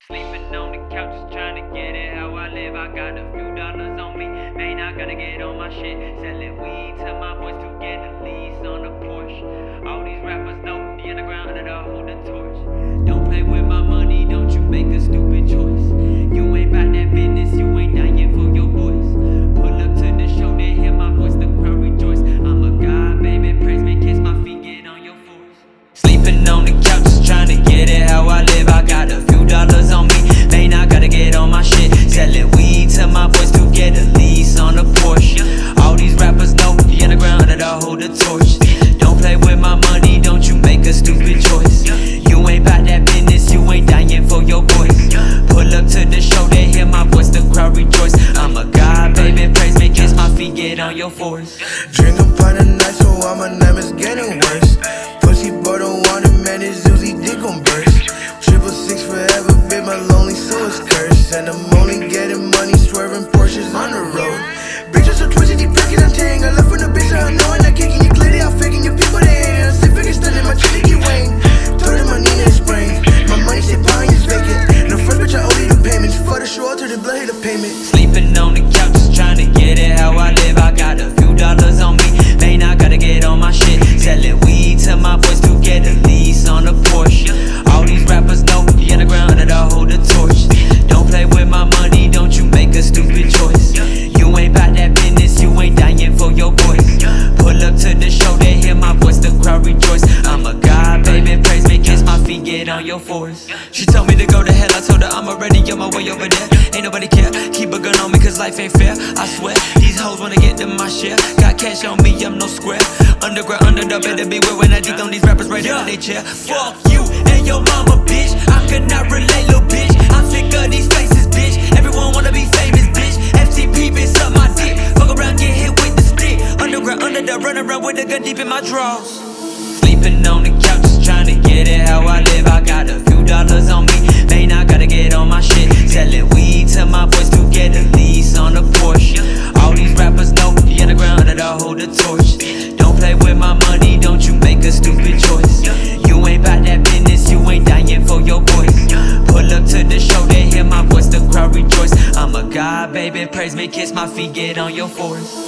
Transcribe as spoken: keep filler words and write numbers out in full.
Sleeping on the couch, just trying to get it how I live. I got a few dollars on me, man, I gotta get on my shit. Selling weed to my boys to get a lease on a Porsche. All these rappers know the underground under the hold the torch. Don't play with my money, don't you make a stupid choice. You ain't bout that business, you ain't dying for your boys. Pull up to the show, they hear my voice, the crowd rejoice. I'm a god, baby, praise me, kiss my feet, get on your force. Sleeping on the couch, just trying to get it how I live. I got a few dollars on me, man, I gotta get on my shit. Selling weed to my boys to get a lease on a Porsche. All these rappers know the underground under the hold the torch. Don't play with my money, don't you make a stupid choice. You ain't bout that business, you ain't dying for your voice. Pull up to the show, they hear my voice, the crowd rejoice. I'm a god, baby, praise me, kiss my feet, get on your force. Drink a pint of night, so all my name is getting worse. Pussy boy don't want it, man, his Uzi dick gon' burst. Triple six forever, bit my lonely soul is cursed. And I'm only getting money, swerving Porsches on the road. Bitches so twisted, deep pockets, I'm tearing. I left from the bitch, I know I'm not kicking you clearly. I'm faking your people, they hate it. I'm sick, figure stunning my tricky wing. Turning my Nina sprains. My money stay behind is vacant. The first bitch I owe you the payments. For the show, to the blood, hit the payment. Sleeping on the couch, just trying to get it how I live. I got a few dollars on me, man, I gotta get on my shit. Selling weed to my boys to get a lease on a Porsche. All these rappers know the underground under the hold the torch. Don't play with my money, don't you make a stupid choice. You ain't bout that business, you ain't dying for your voice. Pull up to the show, they hear my voice, the crowd rejoice. I'm a god, baby, praise me, kiss my feet, get on your force. She told me to go to hell, I told her I'm already on my way over there. Ain't nobody care, keep a gun on me cause life ain't fair. I swear, these hoes wanna get to my share. Got cash on me, I'm no square. Underground, underdog, better beware when I deep on these rappers right yeah. in they chair. Fuck you and your mama, bitch. I could not relate, little bitch. I'm sick of these faces, bitch. Everyone wanna be famous, bitch. F T P, bitch, suck my dick. Fuck around, get hit with the stick. Underground, underdog, run around with a gun deep in my drawers. Sleeping on the couch, just trying to get it how I live. I got a few dollars on me, man, I gotta get on my shit. Selling weed to my boys to get a lease on a Porsche. All these rappers know the underground under the hold the torch. Don't play with my money, don't you make a stupid choice. You ain't bout that business, you ain't dying for your voice. Pull up to the show, they hear my voice, the crowd rejoice. I'm a god, baby, praise me, kiss my feet, get on your force.